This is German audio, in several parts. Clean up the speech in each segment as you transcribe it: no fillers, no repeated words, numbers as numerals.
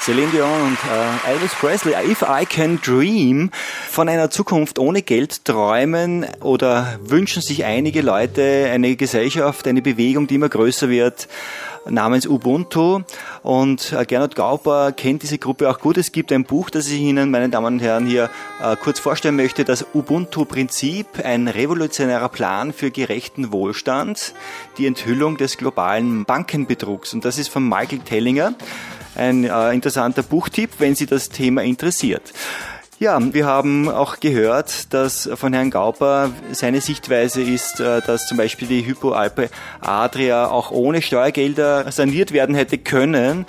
Celine Dion und Elvis Presley, If I Can Dream. Von einer Zukunft ohne Geld träumen oder wünschen sich einige Leute eine Gesellschaft, eine Bewegung, die immer größer wird, namens Ubuntu. Und Gernot Gauper kennt diese Gruppe auch gut. Es gibt ein Buch, das ich Ihnen, meine Damen und Herren, hier kurz vorstellen möchte. Das Ubuntu-Prinzip, ein revolutionärer Plan für gerechten Wohlstand, die Enthüllung des globalen Bankenbetrugs. Und das ist von Michael Tellinger. Ein interessanter Buchtipp, wenn Sie das Thema interessiert. Ja, wir haben auch gehört, dass von Herrn Gauper seine Sichtweise ist, dass zum Beispiel die Hypo Alpe Adria auch ohne Steuergelder saniert werden hätte können.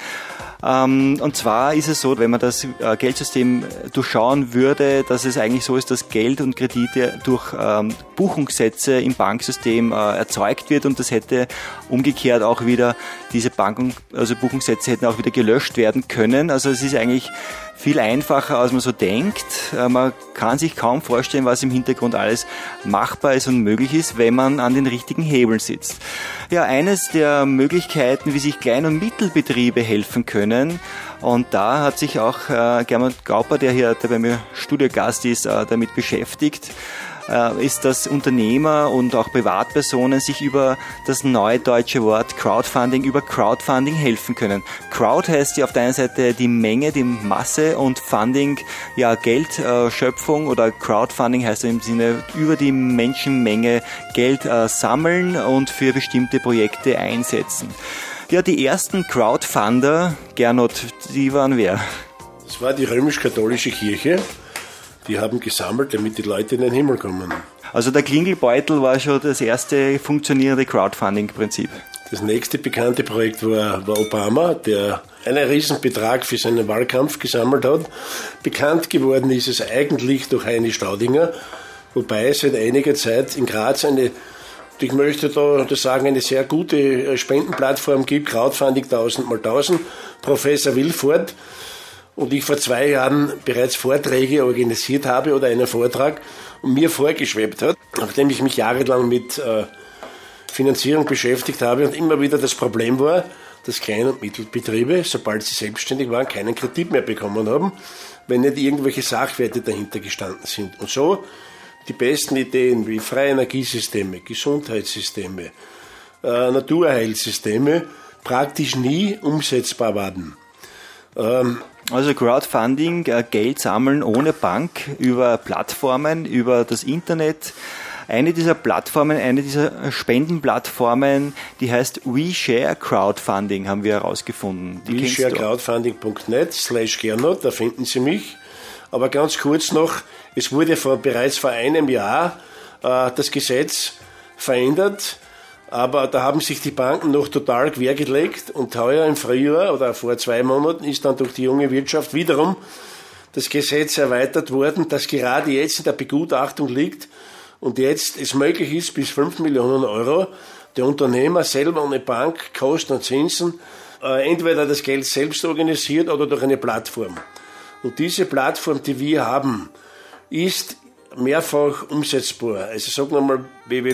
Und zwar ist es so, wenn man das Geldsystem durchschauen würde, dass es eigentlich so ist, dass Geld und Kredite durch Buchungssätze im Banksystem erzeugt wird und das hätte umgekehrt auch wieder, diese Buchungssätze hätten auch wieder gelöscht werden können. Also es ist eigentlich viel einfacher, als man so denkt. Man kann sich kaum vorstellen, was im Hintergrund alles machbar ist und möglich ist, wenn man an den richtigen Hebeln sitzt. Ja, eines der Möglichkeiten, wie sich Klein- und Mittelbetriebe helfen können, und da hat sich auch Gernot Gauper, der bei mir Studiogast ist, damit beschäftigt, ist, dass Unternehmer und auch Privatpersonen sich über das neue deutsche Wort Crowdfunding, über Crowdfunding helfen können. Crowd heißt ja auf der einen Seite die Menge, die Masse, und Funding, ja, Geldschöpfung, oder Crowdfunding heißt im Sinne über die Menschenmenge Geld sammeln und für bestimmte Projekte einsetzen. Ja, die ersten Crowdfunder, Gernot, die waren wer? Das war die römisch-katholische Kirche. Die haben gesammelt, damit die Leute in den Himmel kommen. Also der Klingelbeutel war schon das erste funktionierende Crowdfunding-Prinzip. Das nächste bekannte Projekt war Obama, der einen Riesenbetrag für seinen Wahlkampf gesammelt hat. Bekannt geworden ist es eigentlich durch Heini Staudinger, wobei es seit einiger Zeit in Graz ich möchte da sagen, eine sehr gute Spendenplattform gibt, Crowdfunding 1000x1000, Professor Wilford, und ich vor 2 Jahren bereits Vorträge organisiert habe oder einen Vortrag und mir vorgeschwebt hat, nachdem ich mich jahrelang mit Finanzierung beschäftigt habe und immer wieder das Problem war, dass Klein- und Mittelbetriebe, sobald sie selbstständig waren, keinen Kredit mehr bekommen haben, wenn nicht irgendwelche Sachwerte dahinter gestanden sind. Und so die besten Ideen wie freie Energiesysteme, Gesundheitssysteme, Naturheilsysteme praktisch nie umsetzbar waren. Also Crowdfunding, Geld sammeln ohne Bank, über Plattformen, über das Internet. Eine dieser Plattformen, eine dieser Spendenplattformen, die heißt WeShare Crowdfunding, haben wir herausgefunden. WeShareCrowdfunding.net/Gernot, da finden Sie mich. Aber ganz kurz noch, es wurde bereits vor einem Jahr das Gesetz verändert, aber da haben sich die Banken noch total quergelegt und heuer im Frühjahr oder vor 2 Monaten ist dann durch die junge Wirtschaft wiederum das Gesetz erweitert worden, das gerade jetzt in der Begutachtung liegt und jetzt es möglich ist, bis 5 Millionen Euro der Unternehmer selber ohne Bank, Kosten und Zinsen entweder das Geld selbst organisiert oder durch eine Plattform. Und diese Plattform, die wir haben, ist mehrfach umsetzbar. Also sagen wir mal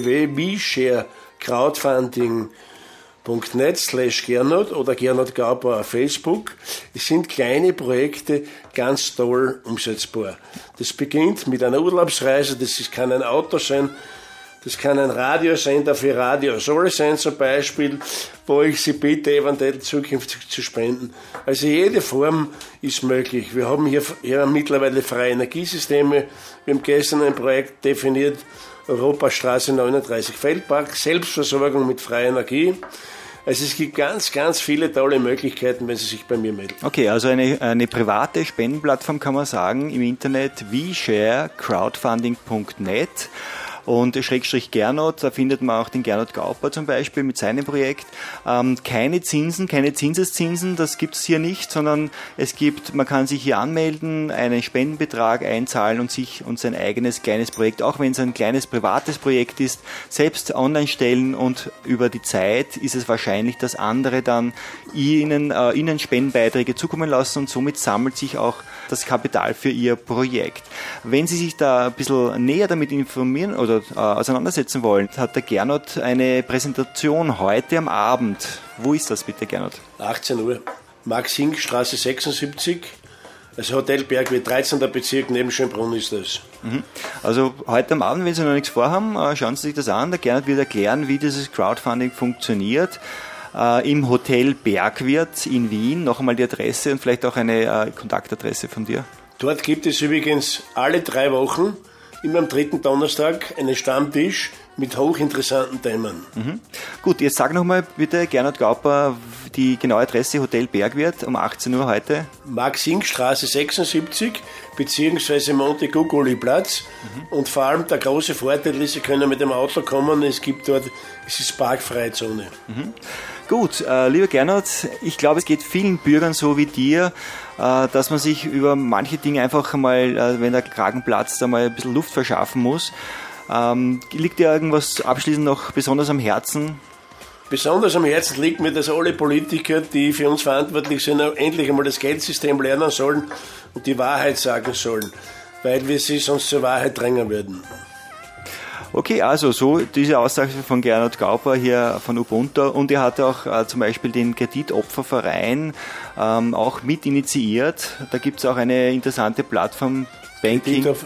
www.WeShareCrowdfunding.net/Gernot oder Gernot Gauper auf Facebook. Es sind kleine Projekte ganz toll umsetzbar. Das beginnt mit einer Urlaubsreise, kann ein Auto sein, das kann ein Radiosender für Radio Soll sein zum Beispiel, wo ich Sie bitte, eventuell zukünftig zu spenden. Also jede Form ist möglich. Wir haben hier mittlerweile freie Energiesysteme. Wir haben gestern ein Projekt definiert, Europastraße 39 Feldpark, Selbstversorgung mit freier Energie. Also es gibt ganz, ganz viele tolle Möglichkeiten, wenn Sie sich bei mir melden. Okay, also eine private Spendenplattform kann man sagen im Internet, WeShareCrowdfunding.net. Und Schrägstrich Gernot, da findet man auch den Gernot Gauper zum Beispiel mit seinem Projekt. Keine Zinsen, keine Zinseszinsen, das gibt's hier nicht, sondern man kann sich hier anmelden, einen Spendenbetrag einzahlen und sein eigenes kleines Projekt, auch wenn es ein kleines privates Projekt ist, selbst online stellen, und über die Zeit ist es wahrscheinlich, dass andere dann ihnen Spendenbeiträge zukommen lassen, und somit sammelt sich auch das Kapital für ihr Projekt. Wenn Sie sich da ein bisschen näher damit informieren oder auseinandersetzen wollen, hat der Gernot eine Präsentation heute am Abend. Wo ist das bitte, Gernot? 18 Uhr. Max-Hink-Straße 76. Also Hotel Bergwirt, 13. Bezirk, neben Schönbrunn ist das. Also heute am Abend, wenn Sie noch nichts vorhaben, schauen Sie sich das an. Der Gernot wird erklären, wie dieses Crowdfunding funktioniert. Im Hotel Bergwirt in Wien. Noch einmal die Adresse und vielleicht auch eine Kontaktadresse von dir. Dort gibt es übrigens alle 3 Wochen, immer am 3. Donnerstag, einen Stammtisch mit hochinteressanten Themen. Gut, jetzt sag nochmal bitte, Gernot Gauper, die genaue Adresse Hotel Bergwirt um 18 Uhr heute. Max-Hink-Straße 76 beziehungsweise Monte-Gugoli-Platz. Und vor allem der große Vorteil ist, Sie können mit dem Auto kommen, es ist parkfreie Zone. Gut, lieber Gernot, ich glaube, es geht vielen Bürgern so wie dir, dass man sich über manche Dinge einfach mal, wenn der Kragen platzt, einmal ein bisschen Luft verschaffen muss. Liegt dir irgendwas abschließend noch besonders am Herzen? Besonders am Herzen liegt mir, dass alle Politiker, die für uns verantwortlich sind, endlich einmal das Geldsystem lernen sollen und die Wahrheit sagen sollen, weil wir sie sonst zur Wahrheit drängen würden. Okay, also so diese Aussage von Gernot Gauper hier von Ubuntu, und er hat auch zum Beispiel den Kreditopferverein auch mit initiiert. Da gibt es auch eine interessante Plattform, Banking.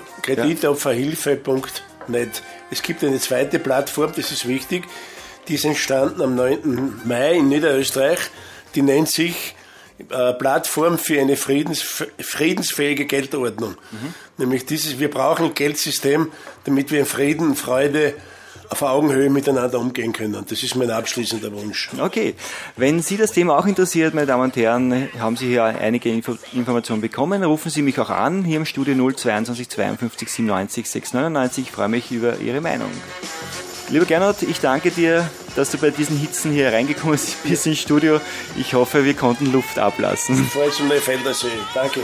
Kreditopferhilfe.net. Es gibt eine zweite Plattform, das ist wichtig, die ist entstanden am 9. Mai in Niederösterreich. Die nennt sich Plattform für eine friedensfähige Geldordnung. Nämlich wir brauchen ein Geldsystem, damit wir in Frieden und Freude auf Augenhöhe miteinander umgehen können. Das ist mein abschließender Wunsch. Okay, wenn Sie das Thema auch interessiert, meine Damen und Herren, haben Sie hier einige Informationen bekommen. Rufen Sie mich auch an, hier im Studio 022 52 97 699. Ich freue mich über Ihre Meinung. Lieber Gernot, ich danke dir, dass du bei diesen Hitzen hier reingekommen bist ins Studio. Ich hoffe, wir konnten Luft ablassen. Ich freue mich um Neufeldersee. Danke.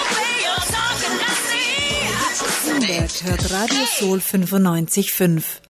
Hört Radio Soul 95.5.